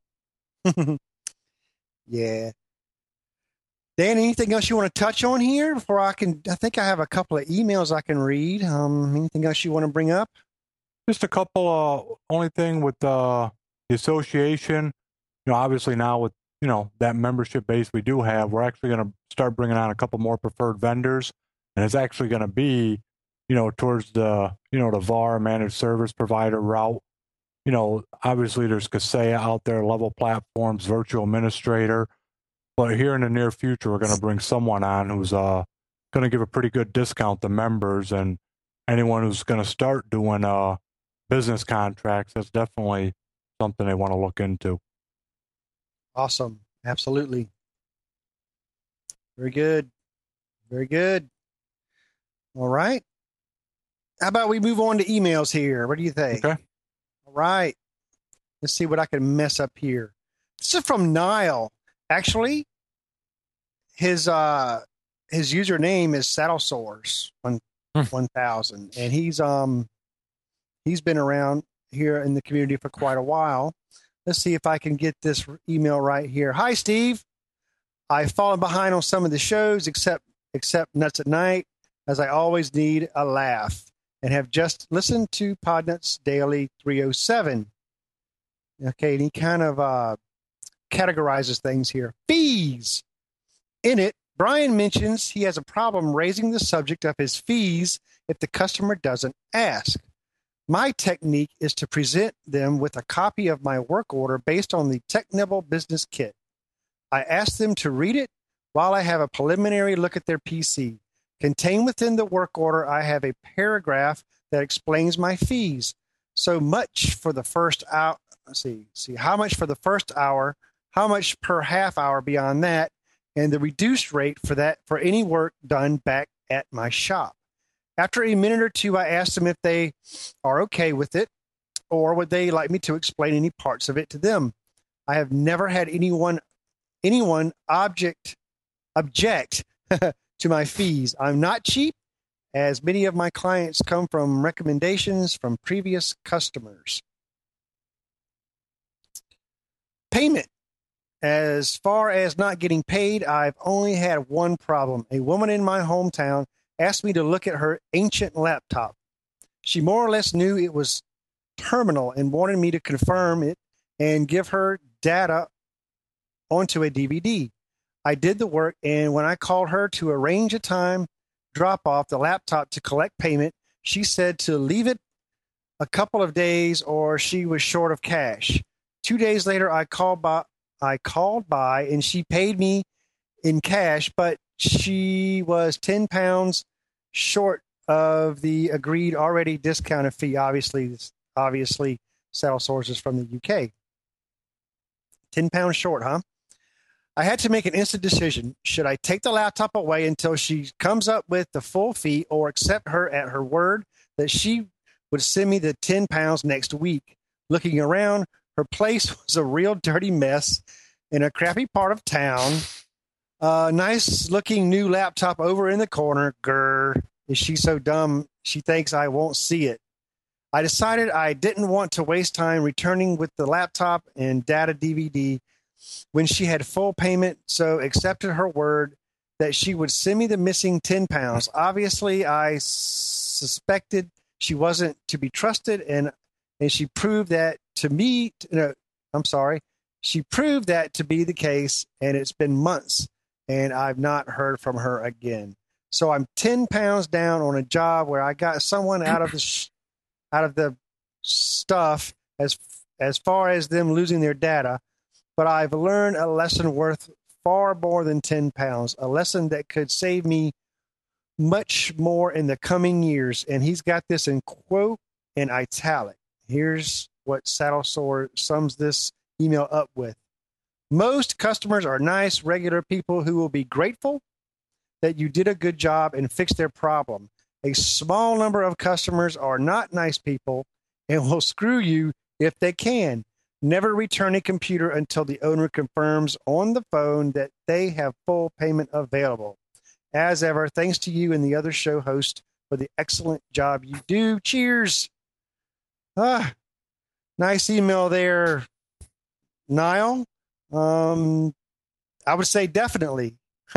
Yeah. Dan, anything else you want to touch on here before I think I have a couple of emails I can read. Anything else you want to bring up? Just a couple, only thing with the association, obviously now with, that membership base we do have, we're actually going to start bringing on a couple more preferred vendors. And it's actually going to be, towards the, the VAR managed service provider route. Obviously there's Kaseya out there, Level Platforms, Virtual Administrator. But here in the near future, we're going to bring someone on who's going to give a pretty good discount to members, and anyone who's going to start doing business contracts. That's definitely something they want to look into. Awesome. Absolutely. Very good. Very good. All right. How about we move on to emails here? What do you think? Okay. All right. Let's see what I can mess up here. This is from Niall. Actually, his username is SaddleSores 1000, and he's been around here in the community for quite a while. Let's see if I can get this email right here. Hi, Steve. I've fallen behind on some of the shows, except Nuts at Night, as I always need a laugh, and have just listened to Podnuts Daily 307. Okay, and he kind of categorizes things here. Fees. In it, Brian mentions he has a problem raising the subject of his fees if the customer doesn't ask. My technique is to present them with a copy of my work order based on the TechNibble Business Kit. I ask them to read it while I have a preliminary look at their PC. Contained within the work order, I have a paragraph that explains my fees. So much for the first hour. See how much for the first hour, how much per half hour beyond that, and the reduced rate for that for any work done back at my shop. After a minute or two, I ask them if they are okay with it, or would they like me to explain any parts of it to them. I have never had anyone object to my fees. I'm not cheap, as many of my clients come from recommendations from previous customers. Payment. As far as not getting paid, I've only had one problem. A woman in my hometown asked me to look at her ancient laptop. She more or less knew it was terminal and wanted me to confirm it and give her data onto a DVD. I did the work, and when I called her to arrange a time drop off the laptop to collect payment, she said to leave it a couple of days or she was short of cash. 2 days later, I called by and she paid me in cash, but she was £10 short of the agreed already discounted fee. Obviously, SaddleSores is from the UK. £10 short, huh? I had to make an instant decision. Should I take the laptop away until she comes up with the full fee, or accept her at her word that she would send me the £10 next week? Looking around, her place was a real dirty mess in a crappy part of town. Nice looking new laptop over in the corner. Grr. Is she so dumb she thinks I won't see it? I decided I didn't want to waste time returning with the laptop and data DVD when she had full payment, so accepted her word that she would send me the missing £10. Obviously, I suspected she wasn't to be trusted, and she proved that to me. She proved that to be the case, and it's been months, and I've not heard from her again. So I'm £10 down on a job where I got someone out of the stuff as far as them losing their data. But I've learned a lesson worth far more than £10, a lesson that could save me much more in the coming years. And he's got this in quote and italic. Here's what SaddleSores sums this email up with. Most customers are nice, regular people who will be grateful that you did a good job and fixed their problem. A small number of customers are not nice people and will screw you if they can. Never return a computer until the owner confirms on the phone that they have full payment available. As ever, thanks to you and the other show host for the excellent job you do. Cheers. Nice email there, Niall. I would say definitely.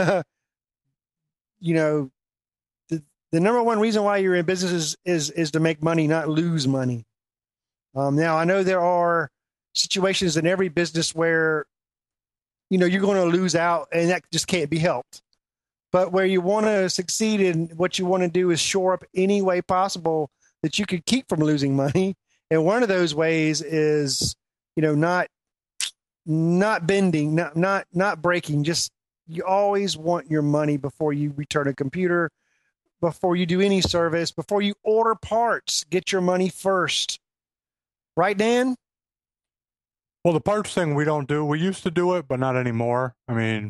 The number one reason why you're in business is to make money, not lose money. Now, I know there are situations in every business where, you're going to lose out, and that just can't be helped. But where you want to succeed, and what you want to do is shore up any way possible that you could keep from losing money And one of those ways is, not bending, not breaking. Just, you always want your money before you return a computer, before you do any service, before you order parts. Get your money first. Right, Dan? Well, the parts thing we don't do. We used to do it, but not anymore. I mean,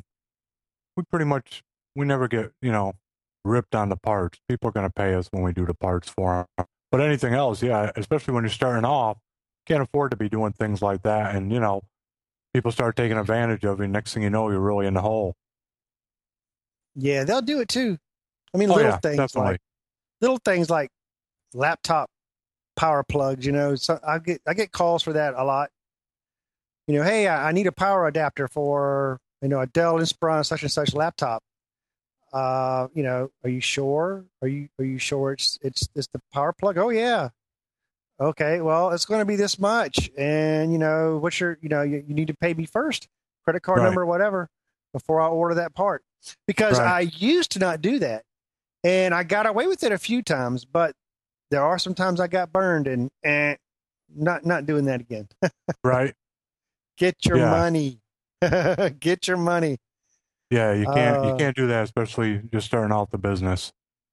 we never get, ripped on the parts. People are going to pay us when we do the parts for them. But anything else, yeah, especially when you're starting off, can't afford to be doing things like that. And, people start taking advantage of you. Next thing you know, you're really in the hole. Yeah, they'll do it too. I mean, definitely. Little things like laptop power plugs, so I get calls for that a lot. Hey, I need a power adapter for, a Dell Inspiron such and such laptop. Are you sure? Are you sure it's the power plug? Oh yeah. Okay. Well, it's going to be this much. And what's your, you need to pay me first, credit card number, whatever, before I order that part, because I used to not do that. And I got away with it a few times, but there are some times I got burned, and not doing that again. Right. Get your money. Get your money. Yeah, you can't do that, especially just starting out the business.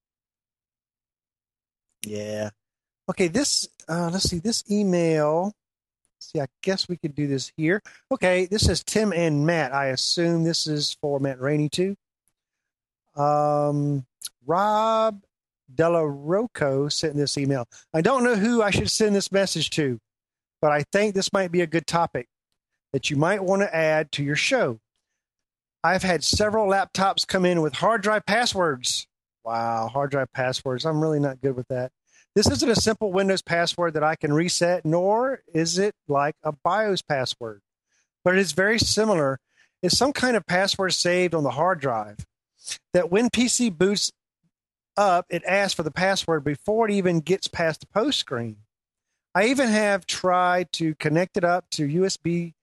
Yeah. Okay, let's see, this email. See, I guess we could do this here. Okay, this is Tim and Matt. I assume this is for Matt Rainey too. Rob Della Rocco sent this email. I don't know who I should send this message to, but I think this might be a good topic that you might want to add to your show. I've had several laptops come in with hard drive passwords. Wow, hard drive passwords. I'm really not good with that. This isn't a simple Windows password that I can reset, nor is it like a BIOS password, but it is very similar. It's some kind of password saved on the hard drive that when PC boots up, it asks for the password before it even gets past the post screen. I even have tried to connect it up to USB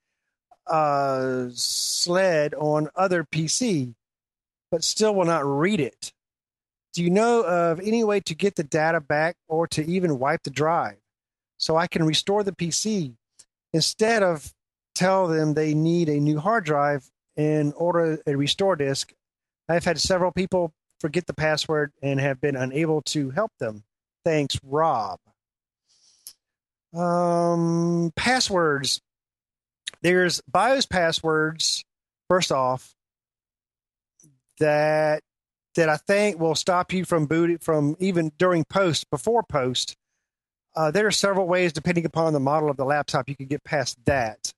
sled on other PC, but still will not read it. Do you know of any way to get the data back or to even wipe the drive so I can restore the PC instead of tell them they need a new hard drive and order a restore disk? I've had several people forget the password and have been unable to help them. Thanks, Rob. Passwords. There's BIOS passwords, first off, that I think will stop you from booting from even during post, before post. There are several ways, depending upon the model of the laptop, you can get past that.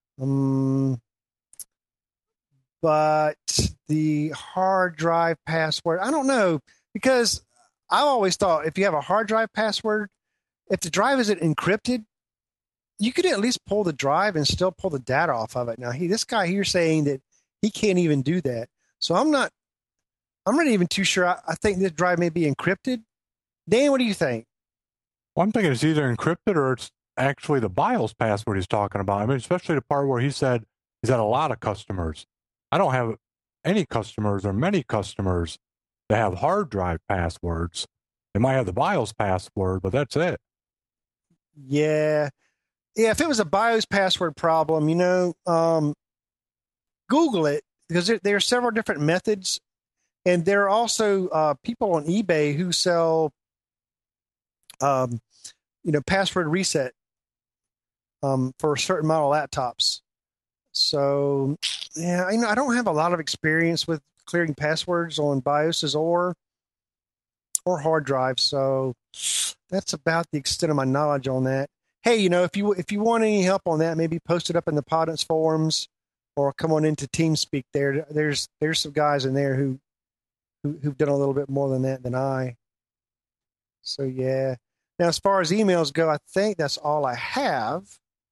But the hard drive password, I don't know, because I've always thought if you have a hard drive password, if the drive isn't encrypted, you could at least pull the drive and still pull the data off of it. Now, this guy here saying that he can't even do that. So I'm not even too sure. I think this drive may be encrypted. Dan, what do you think? Well, I'm thinking it's either encrypted or it's actually the BIOS password he's talking about. I mean, especially the part where he said he's had a lot of customers. I don't have any customers or many customers that have hard drive passwords. They might have the BIOS password, but that's it. Yeah. Yeah, if it was a BIOS password problem, Google it, because there are several different methods. And there are also people on eBay who sell, password reset for certain model laptops. So, yeah, I don't have a lot of experience with clearing passwords on BIOSes or hard drives. So that's about the extent of my knowledge on that. Hey, if you want any help on that, maybe post it up in the Podnuts forums or come on into TeamSpeak. There's some guys in there who've done a little bit more than that than I. So yeah. Now, as far as emails go, I think that's all I have.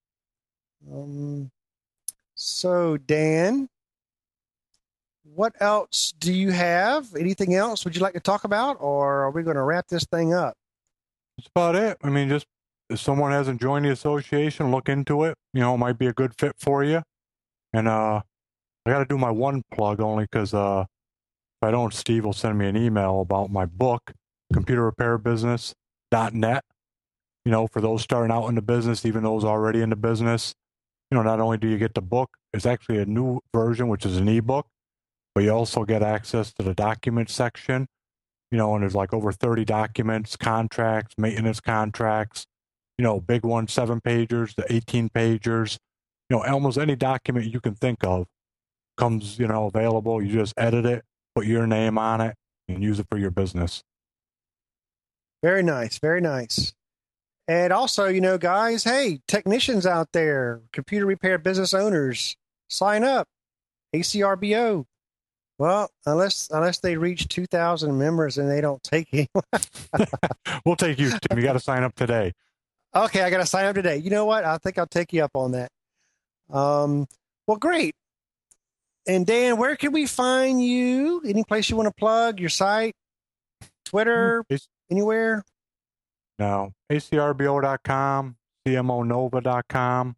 So Dan, what else do you have? Anything else would you like to talk about, or are we going to wrap this thing up? That's about it. I mean, just if someone hasn't joined the association, look into it. It might be a good fit for you. And I got to do my one plug only because if I don't, Steve will send me an email about my book, computerrepairbusiness.net. for those starting out in the business, even those already in the business, not only do you get the book, it's actually a new version, which is an ebook, but you also get access to the document section, and there's like over 30 documents, contracts, maintenance contracts, big ones, 7-pagers, the 18-pagers, almost any document you can think of comes, available. You just edit it, put your name on it, and use it for your business. Very nice. Very nice. And also, guys, hey, technicians out there, computer repair business owners, sign up. ACRBO. Well, unless they reach 2,000 members and they don't take anyone. We'll take you, Tim. You got to sign up today. Okay, I got to sign up today. You know what? I think I'll take you up on that. Well, great. And Dan, where can we find you? Any place you want to plug? Your site? Twitter? Anywhere? No. ACRBO.com, CMONova.com.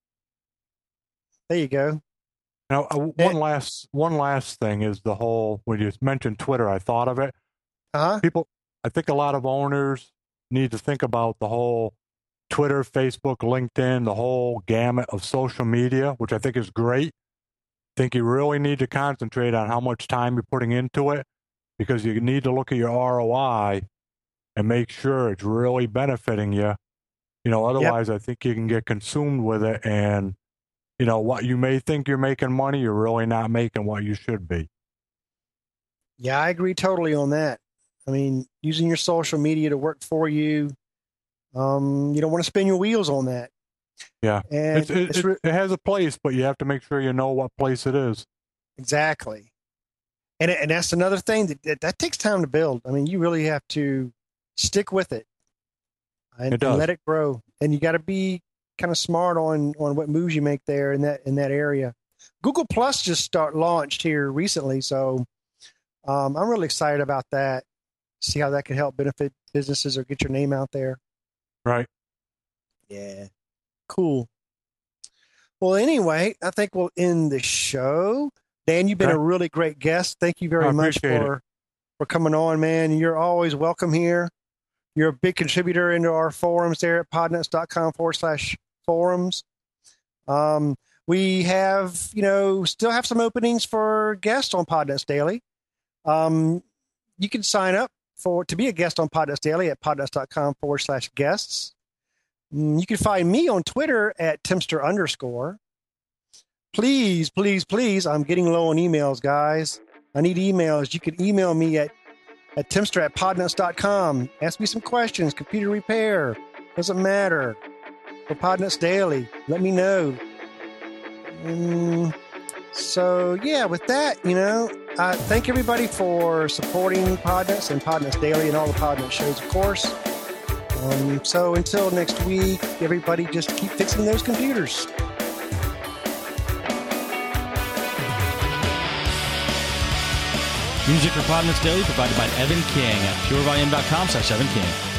There you go. Now, one last thing is the whole, when you mentioned Twitter, I thought of it. People, I think a lot of owners need to think about the whole Twitter, Facebook, LinkedIn, the whole gamut of social media, which I think is great. I think you really need to concentrate on how much time you're putting into it, because you need to look at your ROI and make sure it's really benefiting you. Otherwise, I think you can get consumed with it, and what you may think you're making money, you're really not making what you should be. Yeah, I agree totally on that. I mean, using your social media to work for you, you don't want to spin your wheels on that. Yeah, and it has a place, but you have to make sure you know what place it is. Exactly. And that's another thing that takes time to build. I mean, you really have to stick with it and let it grow. And you got to be kind of smart on what moves you make there in that area. Google Plus just launched here recently, so I'm really excited about that. See how that can help benefit businesses or get your name out there. Right. Yeah. Cool. Well, anyway, I think we'll end the show. Dan, you've been a really great guest. Thank you very much for coming on, man. You're always welcome here. You're a big contributor into our forums there at podnuts.com/forums. We have, still have some openings for guests on Podnuts Daily. You can sign up to be a guest on Podnuts Daily at podnuts.com/guests. You can find me on Twitter at Timster_. Please, please, please, I'm getting low on emails, guys. I need emails. You can email me at Timster@podnuts.com. Ask me some questions. Computer repair. Doesn't matter. For Podnuts Daily. Let me know. So, yeah, with that, I thank everybody for supporting Podnuts and Podnuts Daily and all the Podnuts shows, of course. So until next week, everybody just keep fixing those computers. Music for Podnuts Daily provided by Evan King at purevolume.com/Evan King.